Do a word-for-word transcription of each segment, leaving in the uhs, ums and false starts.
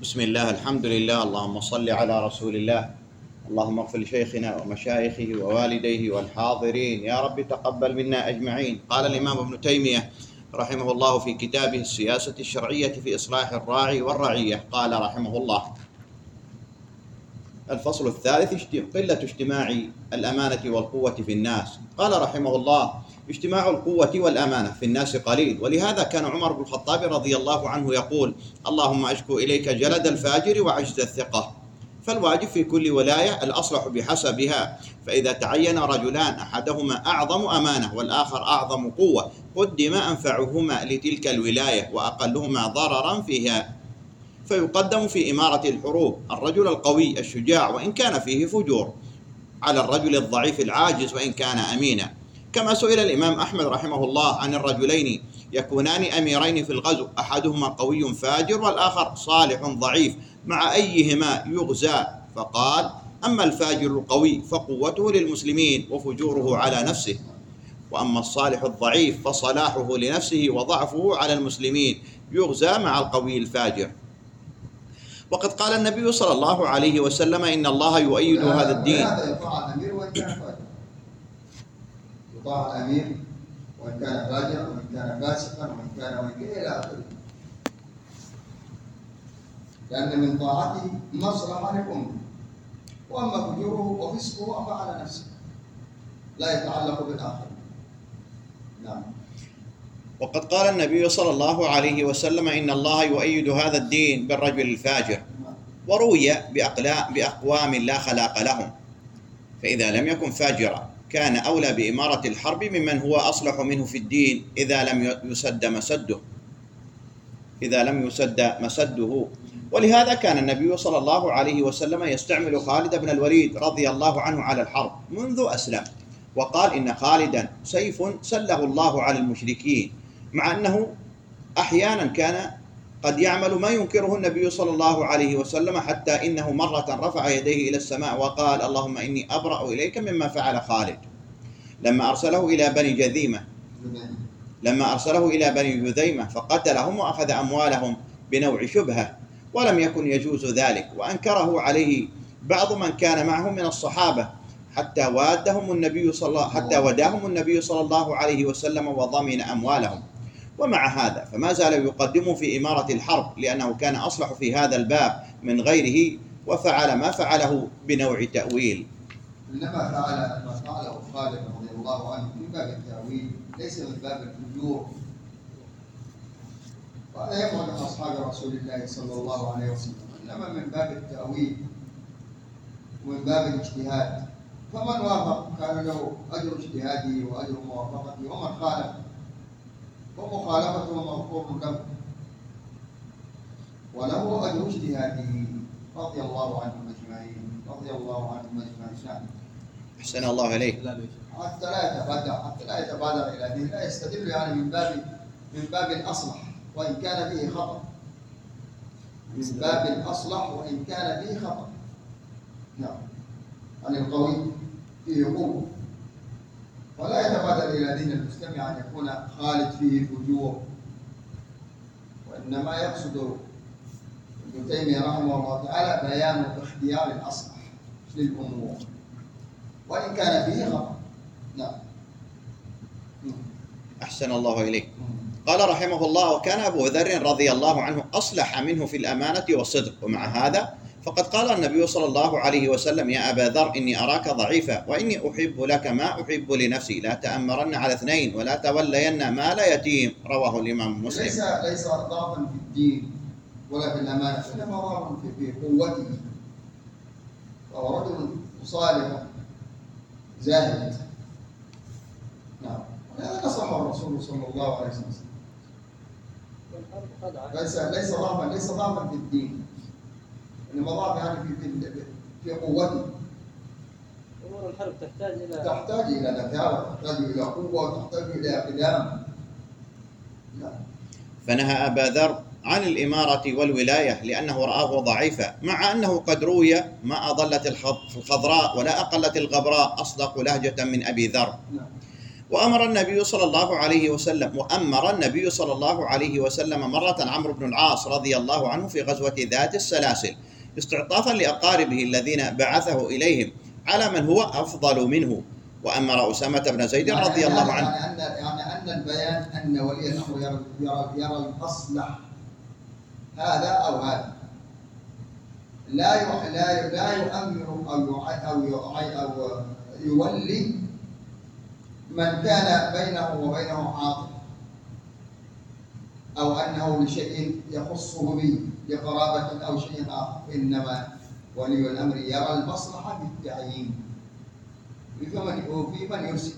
بسم الله، الحمد لله، اللهم صل على رسول الله. اللهم اغفر لشيخنا ومشايخه ووالديه والحاضرين، يا رب تقبل منا أجمعين. قال الإمام ابن تيمية رحمه الله في كتابه السياسة الشرعية في إصلاح الراعي والرعية، قال رحمه الله: الفصل الثالث: قلة اجتماع الأمانة والقوة في الناس. قال رحمه الله: اجتماع القوة والأمانة في الناس قليل، ولهذا كان عمر بن الخطاب رضي الله عنه يقول: اللهم أشكو إليك جلد الفاجر وعجز الثقة. فالواجب في كل ولاية الأصلح بحسبها، فإذا تعين رجلان أحدهما أعظم أمانة والآخر أعظم قوة قدم أنفعهما لتلك الولاية وأقلهما ضررا فيها، فيقدم في إمارة الحروب الرجل القوي الشجاع وإن كان فيه فجور على الرجل الضعيف العاجز وإن كان أمينا. كما سئل الإمام أحمد رحمه الله عن الرجلين يكونان أميرين في الغزو، أحدهما قوي فاجر والآخر صالح ضعيف، مع أيهما يغزى؟ فقال: أما الفاجر القوي فقوته للمسلمين وفجوره على نفسه، وأما الصالح الضعيف فصلاحه لنفسه وضعفه على المسلمين، يغزى مع القوي الفاجر. وقد قال النبي صلى الله عليه وسلم: إن الله يؤيد هذا الدين. يطاع الأمير وإن كان فاجر، يطاع الأمير وإن كان فاجر وإن كان فاسقا وإن كان وإن كان إلى آخره، لأن من طاعته مصلحة للأمة، وأما فجوره وفسقه فعلى نفسه لا يتعلق بالآخر. نعم. وقد قال النبي صلى الله عليه وسلم: إن الله يؤيد هذا الدين بالرجل الفاجر. وروي بأقوام لا خلاق لهم، فإذا لم يكن فاجرا كان أولى بإمارة الحرب ممن هو أصلح منه في الدين إذا لم يسد مسده إذا لم يسد مسده ولهذا كان النبي صلى الله عليه وسلم يستعمل خالد بن الوليد رضي الله عنه على الحرب منذ أسلم، وقال إن خالدا سيف سله الله على المشركين، مع أنه أحيانا كان قد يعمل ما ينكره النبي صلى الله عليه وسلم، حتى إنه مرة رفع يديه إلى السماء وقال: اللهم إني أبرأ إليك مما فعل خالد، لما أرسله إلى بني جذيمة لما أرسله إلى بني جذيمة فقتلهم وأخذ أموالهم بنوع شبهة، ولم يكن يجوز ذلك، وأنكره عليه بعض من كان معه من الصحابة حتى وادهم النبي صلى حتى وداهم النبي صلى الله عليه وسلم وضمن أموالهم. ومع هذا فما زال يقدم في إمارة الحرب، لأنه كان أصلح في هذا الباب من غيره، وفعل ما فعله بنوع تأويل. إنما فعل ما فعله خالد رضي الله عنه من باب التأويل، ليس من باب الفجور. وهذا يفعل أصحاب رسول الله صلى الله عليه وسلم، إنما من باب التأويل ومن باب الاجتهاد. فمن وافق كان له أجر اجتهاده وأجر موافقته، ومن خالف ومخالفته مغفور له وله أجر اجتهاده رضي الله عنهم أجمعين رضي الله عنهم أجمعين. أحسن الله إليك. حتى لا يتبادر حتى لا يتبادر إلى دين، لا يستدل يعني من باب من باب الأصلح وإن كان فيه خطأ، من باب الأصلح وإن كان فيه خطأ. نعم. عن القوي فيه قوة، ولا يتبادر إلى دين المستمع أن يكون خالد فيه فجور، وإنما يقصد ابن تيمية رحمه الله تعالى بيان اختيار الأصلح للأمور وإن كان فيه خطأ. نعم. أحسن الله إليك. قال رحمه الله: وكان أبو ذر رضي الله عنه أصلح منه في الأمانة والصدق، ومع هذا فقد قال النبي صلى الله عليه وسلم: يا أبا ذر إني أراك ضعيفا وإني أحب لك ما أحب لنفسي، لا تأمرن على اثنين ولا تولين مال يتيم. رواه الإمام مسلم. ليس ليس ضعفا في الدين ولا في الأمانة، إنما ضعفا في قوته، وهو رجل صالح زاهد. نعم. ولهذا نصحه الرسول صلى الله عليه وسلم. ليس ليس ضعفا ليس ضعفا في الدين، إنما ضعف يعني في في في قوته. أمور الحرب تحتاج إلى تحتاج إلى نكارة، تحتاج إلى قوة، تحتاج إلى قدام. نعم. فنهى أبا ذر عن الإمارة والولاية لأنه رآه ضعيفا، مع أنه قد روي: ما أضلت الخضراء ولا أقلت الغبراء أصدق لهجة من أبي ذر. نعم. وأمر النبي صلى الله عليه وسلم وأمر النبي صلى الله عليه وسلم مرة عمرو بن العاص رضي الله عنه في غزوة ذات السلاسل استعطافا لأقاربه الذين بعثه إليهم على من هو أفضل منه، وأمر أسامة بن زيد رضي الله عنه. يعني أن يعني أن البيان أن ولي الأمر يرى يرى, يرى الأصلح هذا أو هذا، لا لا لا يؤمر أو أو أو يولي من كان بينه وبينه عاطف أو أنه لشيء يخصه به لقرابة أو شيء آخر، إنما ولي الأمر يرى المصلحة بالتعيين وفي من يرسل.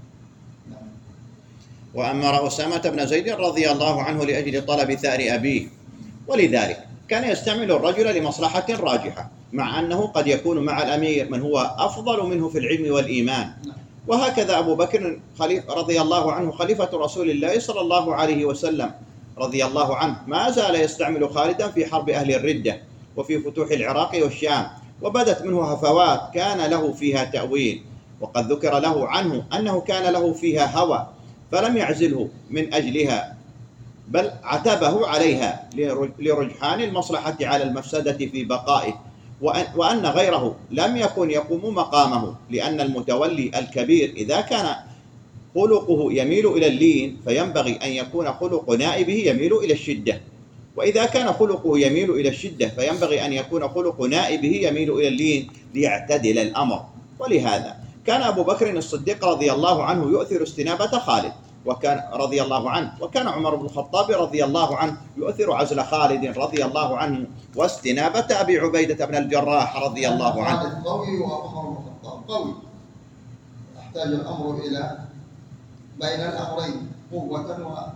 وأمر أسامة بن زيد رضي الله عنه لأجل طلب ثأر أبيه، ولذلك كان يستعمل الرجل لمصلحة راجحة، مع أنه قد يكون مع الأمير من هو أفضل منه في العلم والإيمان. وهكذا أبو بكر خليفة رضي الله عنه خليفة رسول الله صلى الله عليه وسلم رضي الله عنه ما زال يستعمل خالدا في حرب أهل الردة وفي فتوح العراق والشام، وبدت منه هفوات كان له فيها تأويل، وقد ذكر له عنه أنه كان له فيها هوى فلم يعزله من أجلها، بل عتبه عليها لرجحان المصلحة على المفسدة في بقائه، وأن غيره لم يكن يقوم مقامه، لأن المتولي الكبير إذا كان خلقه يميل إلى اللين فينبغي أن يكون خلق نائبه يميل إلى الشدة، وإذا كان خلقه يميل إلى الشدة فينبغي أن يكون خلق نائبه يميل إلى اللين ليعتدل الأمر. ولهذا كان أبو بكر الصديق رضي الله عنه يؤثر استنابة خالد وكان رضي الله عنه، وكان عمر بن الخطاب رضي الله عنه يؤثر عزل خالد رضي الله عنه واستنابة أبي عبيدة بن الجراح رضي الله عنه. خالد قوي وعمر بن الخطاب قوي، يحتاج الأمر إلى بين الأمرين قوة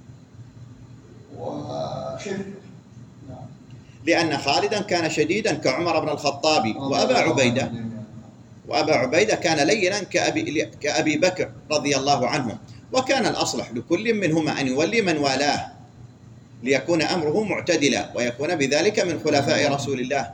وخفة، لأن خالدا كان شديدا كعمر بن الخطاب، وأبا عبيدة وأبا عبيدة كان لينا كأبي, كأبي بكر رضي الله عنه، وكان الأصلح لكل منهما أن يولي من والاه ليكون أمره معتدلا ويكون بذلك من خلفاء رسول الله،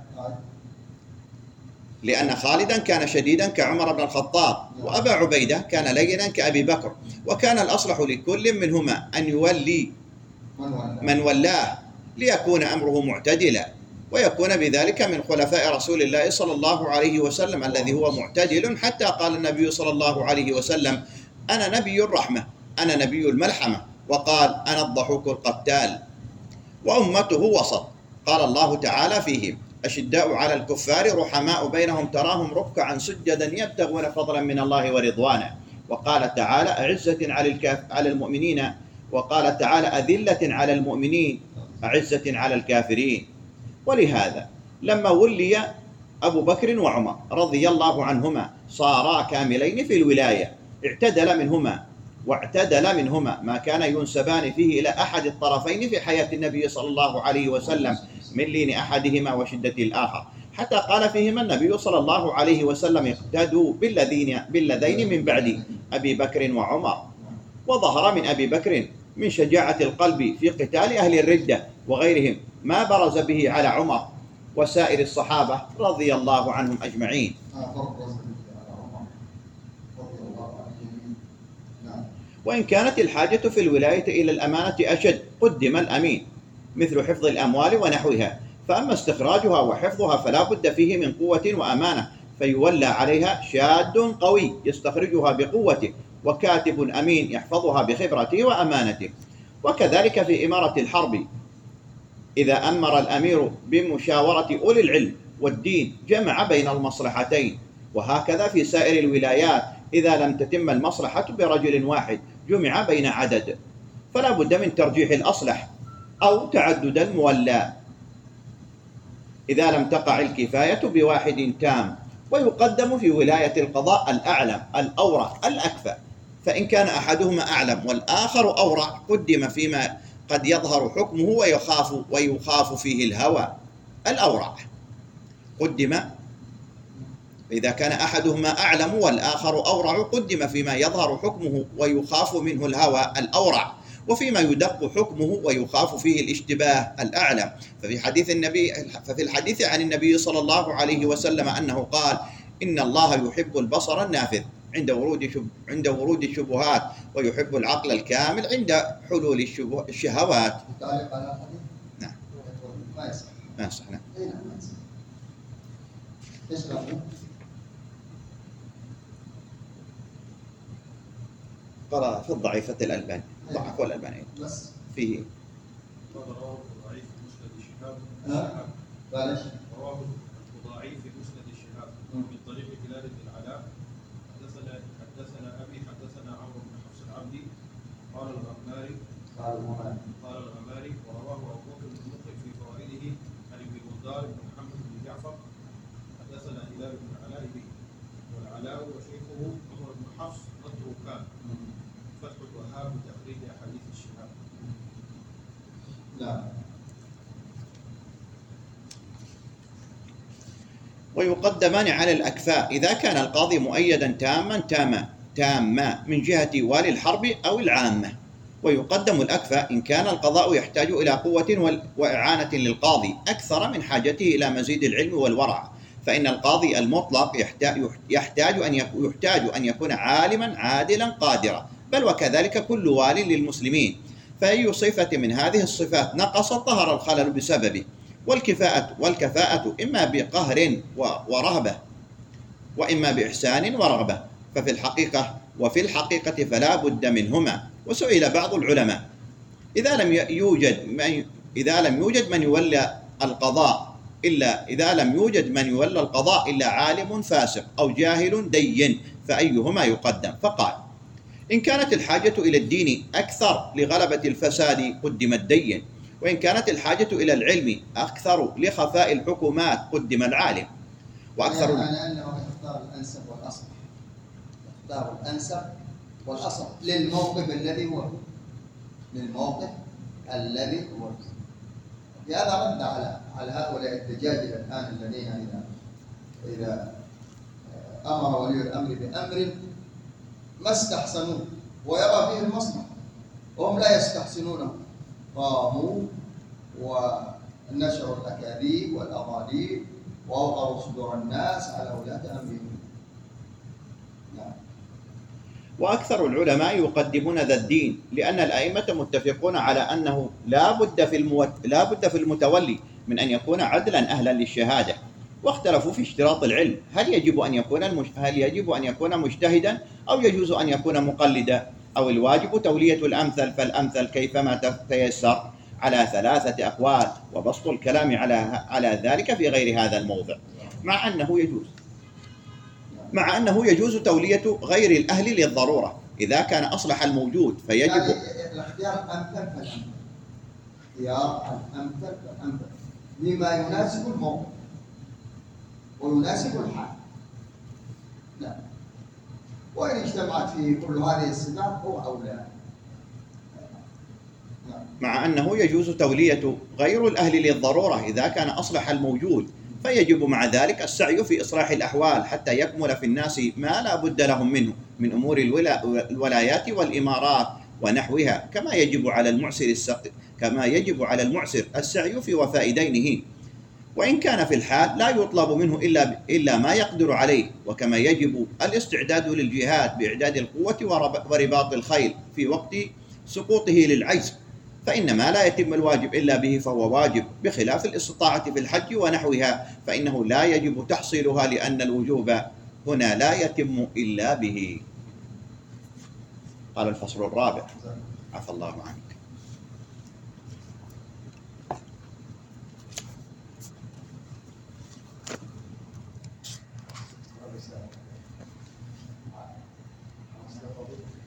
لأن خالدا كان شديدا كعمر بن الخطاب، وأبا عبيدة كان لينا كأبي بكر، وكان الأصلح لكل منهما أن يولي من ولاه ليكون أمره معتدلا ويكون بذلك من خلفاء رسول الله صلى الله عليه وسلم الذي هو معتدل، حتى قال النبي صلى الله عليه وسلم: أنا نبي الرحمة، أنا نبي الملحمة، وقال: أنا الضحوك القتال. وأمته وسط، قال الله تعالى فيهم: أشداء على الكفار رحماء بينهم تراهم ركعا سجدا يبتغون فضلا من الله ورضوانا. وقال تعالى: أعزة على الكاف على المؤمنين، وقال تعالى: أذلة على المؤمنين أعزة على الكافرين. ولهذا لما ولي أبو بكر وعمر رضي الله عنهما صارا كاملين في الولاية، اعتدل منهما واعتدل منهما ما كان ينسبان فيه إلى أحد الطرفين في حياة النبي صلى الله عليه وسلم من لين أحدهما وشدة الآخر، حتى قال فيهما النبي صلى الله عليه وسلم: اقتدوا بالذين بالذين من بعد أبي بكر وعمر. وظهر من أبي بكر من شجاعة القلب في قتال أهل الردة وغيرهم ما برز به على عمر وسائر الصحابة رضي الله عنهم أجمعين. وإن كانت الحاجة في الولاية إلى الأمانة أشد قدم الأمين، مثل حفظ الأموال ونحوها، فأما استخراجها وحفظها فلا بد فيه من قوة وأمانة، فيولى عليها شاد قوي يستخرجها بقوته، وكاتب أمين يحفظها بخبرته وأمانته. وكذلك في إمارة الحرب، إذا أمر الأمير بمشاورة أولي العلم والدين جمع بين المصلحتين. وهكذا في سائر الولايات، إذا لم تتم المصلحة برجل واحد جمع بين عدد، فلا بد من ترجيح الأصلح أو تعدد المولى إذا لم تقع الكفاية بواحد تام، ويقدم في ولاية القضاء الأعلم الأورع الأكفأ، فإن كان أحدهما أعلم والآخر أورع قدم فيما قد يظهر حكمه ويخاف ويخاف فيه الهوى. الأورع قدم، إذا كان أحدهما أعلم والآخر أورع قدم فيما يظهر حكمه ويخاف منه الهوى الأورع، وفيما يدق حكمه ويخاف فيه الاشتباه الأعلم. ففي حديث النبي ففي الحديث عن النبي صلى الله عليه وسلم أنه قال: إن الله يحب البصر النافذ عند ورود شب... عند ورود الشبهات، ويحب العقل الكامل عند حلول الشبه... الشهوات. تعليق على الحديث؟ نعم. ما يصح. ما يصح. نعم. اي نعم ما يصح. ايش قال؟ قرأ في الضعيفة الألباني، ضعف الألباني بس فيه. رواه الضعيف في مسند الشهاب. ها؟ بلاش. رواه الضعيف في مسند الشهاب من طريق هلال بن العلاء. حدثنا حدثنا ابي حدثنا عمرو بن حفص العبدي قال الغماري قال الغماري قال الغماري ورواه ابو بكر بن مقرئ في فوائده عن ابن بندار بن محمد بن جعفر حدثنا هلال بن العلاء به، والعلاء وشيخه عمرو بن حفص متروكان. فتح الوهاب بتخريج احاديث الشهاب. نعم. ويقدمان على الأكفاء إذا كان القاضي مؤيدا تاما تاما تاما من جهة والي الحرب أو العامة. ويقدم الأكفاء إن كان القضاء يحتاج إلى قوة وإعانة للقاضي أكثر من حاجته إلى مزيد العلم والورع، فإن القاضي المطلق يحتاج أن يحتاج أن يكون عالما عادلا قادرا، بل وكذلك كل وال للمسلمين. فأي صفة من هذه الصفات نقصت ظهر الخلل بسببه. والكفاءة والكفاءة إما بقهر ورهبة، وإما بإحسان ورغبة، ففي الحقيقة وفي الحقيقة فلا بد منهما. وسئل بعض العلماء إذا لم يوجد من إذا لم يوجد من يولى القضاء إلا إذا لم يوجد من يولى القضاء إلا عالم فاسق أو جاهل دين فأيهما يقدم؟ فقال: إن كانت الحاجة إلى الدين أكثر لغلبة الفساد قدم الدين، وإن كانت الحاجة إلى العلم أكثر لخفاء الحكومات قدم العالم. وأكثر يعني أنه يختار الأنسب والأصلح، يختار الأنسب والأصلح للموقف الذي هو للموقف الذي هو هذا رد على على هؤلاء الدجاجل الآن الذين إذا إذا أمر ولي الأمر بأمر ما استحسنوه ويرى فيه المصلحة وهم لا يستحسنونه، قاموا ونشروا الأكاذيب والأضاليل وأوقروا صدور الناس على ولاة أمرهم. نعم. وأكثر العلماء يقدمون ذا الدين، لأن الأئمة متفقون على أنه لا بد في الموت... لا بد في المتولي من أن يكون عدلا أهلا للشهادة. واختلفوا في اشتراط العلم، هل يجب أن يكون المج... هل يجب أن يكون مجتهدا أو يجوز أن يكون مقلدا، أو الواجب تولية الأمثل فالأمثل كيفما تيسر، على ثلاثة أقوال، وبسط الكلام على على ذلك في غير هذا الموضع، مع أنه يجوز مع أنه يجوز تولية غير الأهل للضرورة إذا كان أصلح الموجود، فيجب يعني الاختيار الأمثل فالأمثل، اختيار الأمثل فالأمثل لما يناسب الموقف ويناسب الحال. لا، وإن اجتمعت فيه كل هذه الصفات هو أولى. مع أنه يجوز تولية غير الأهل للضرورة إذا كان أصلح الموجود، فيجب مع ذلك السعي في إصلاح الأحوال حتى يكمل في الناس ما لا بد لهم منه من أمور الولايات والإمارات ونحوها، كما يجب على المعسر كما يجب على المعسر السعي في وفاء دينه، وإن كان في الحال لا يطلب منه إلا إلا ما يقدر عليه، وكما يجب الاستعداد للجهاد بإعداد القوة ورباط الخيل في وقت سقوطه للعجز، فإن ما لا يتم الواجب إلا به فهو واجب، بخلاف الاستطاعة في الحج ونحوها فإنه لا يجب تحصيلها، لأن الوجوب هنا لا يتم إلا به. قال الفصل الرابع: عفى الله عنه.